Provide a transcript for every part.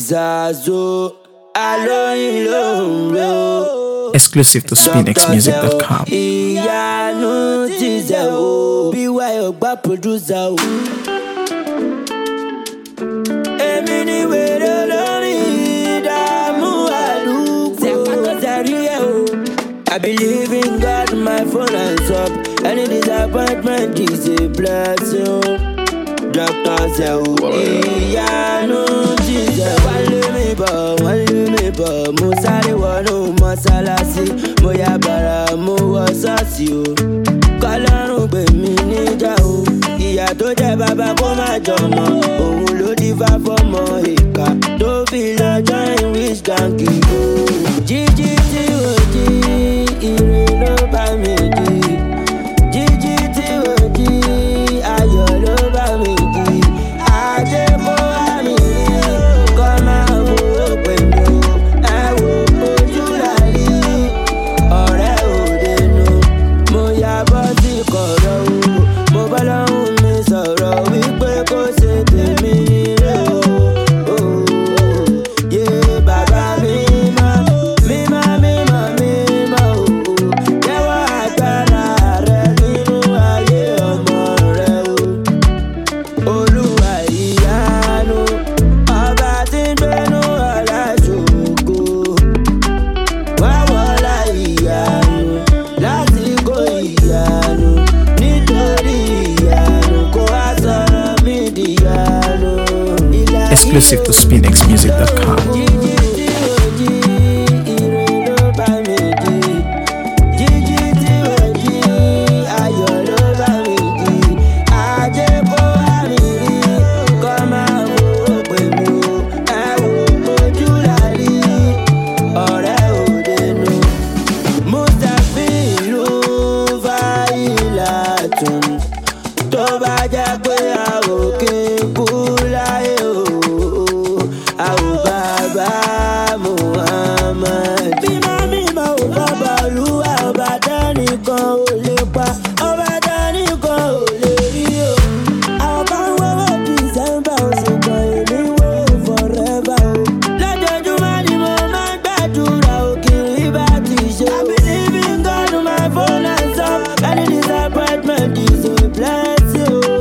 Zazu, Aloyin Lomro. Exclusive to SpinXmusic.com. Ìyanu ti zẹ̀ o, bí wáyé ọgbà producer o. Èmi ni wèrè lórí ìdààmú àdúgbò. Zẹ̀rí ẹ̀ o. I believe in God, my phone hands up. Any disappointment is a blessing. Dr. Zeu, ìyanu ti zẹ̀. Wọ́n lé mi bọ̀, mo sáré wọnú mọ́sálásí. Mo ya bàrà, mo wọ ṣọ́ọ̀ṣì o. Kọ́lọ́run gbè mí níjà o. Ìyá tó jẹ́ bàbá kó má jọmọ. Òun ló dífá fọ́mọ ìka. Tó fi lọ join wish gang o. Jíjí tí o jí, ire ló bá mi jí. Jíjí tí o jí, ayọ̀ ló bá mi jí. Ajé kó wá mi rí, kọ́ máa fowó pè mí o. Ẹ wo ojú láyé, ọ̀rẹ́ òde nu. Mo ya bọ́ sí kọ̀rọ̀ o. Mo bá lọ́hùn mi sọ̀rọ̀ wípé kó ṣe tèmi nílé o. Yé bàbá mi mọ́ o. Jẹ́wọ́ agbára rẹ nínú ayé ọmọ rẹ o. Olúwa ìyanu, ọba tí ń gbénú ọ̀la ṣògo. Wá wọlá ìyanu, lásìkò ìyanu. Nítorí ìyanu, kó wá sọ̀rọ̀ mí dìyanu. Exclusive to SpinXmusic.com. Jíjí tí o jí, ire ló bá mi jí. Jíjí tí o jí, ayọ̀ ló bá mi jí. Ajé kó wá mi rí, kọ́ máa fowó pè mí o. Ẹ wo ojú lárí, ọ̀rẹ́ òde nu. Mustapha ìlú Fáyìlà tún. Tó bá jẹ́ pé a ò kí n kú láyé o. Àwọn bàbá Muhammad. Mímọ́ ò bàbá olúwa, ọba dánìkan ò lè pa, ọba dánìkan ò lè rí o. Àwọn kan ń wọ́wọ́ December, oṣù kan èmi wò forever o. Lójoojúmọ́ ni mo máa ń gbàdúrà o, kiri bá ti ṣe o. I believe in God, my phone hands up. Any disappointment is a blessing o.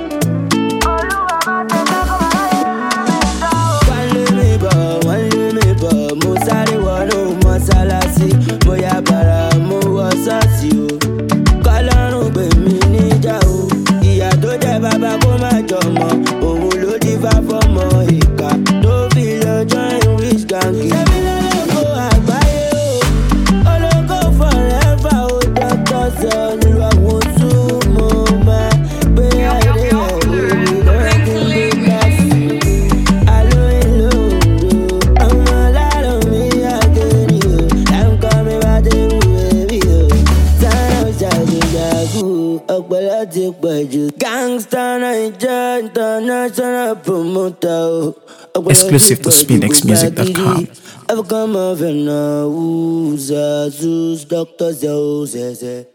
Wọ́n lé mi bọ̀, mo sáré wọnú mọ́sálásí. Mo ya bàrà, mo wọ ṣọ́ọ̀ṣì o. Kọ́lọ́run gbè mí níjà o. Ìyá tó jẹ́ bàbá kó má jọmọ. Òun ló dífá fọ́mọ ìka. Tó fi lọ join wish gang. Ṣẹ́mi lọ́lọ́kọ̀ àgbáyé o. Ológo forever o. Dr. Zeu nílùú àwọn tún mo máa gbé ayé ẹ̀ lórí lọ́kùnrin kíláàsì. Aloyin Lomro, ọmọ lárò mi àgẹ̀rì o. I'm coming back to you, baby o. Sáyọ̀ ṣàgbéyàgò, ọpọlọ ti pọ̀jù. Gangsta Naija international promoter o. Exclusive to SpinXmusic.com. I've come over now, Zazu, Dr. Zeu, Zeze.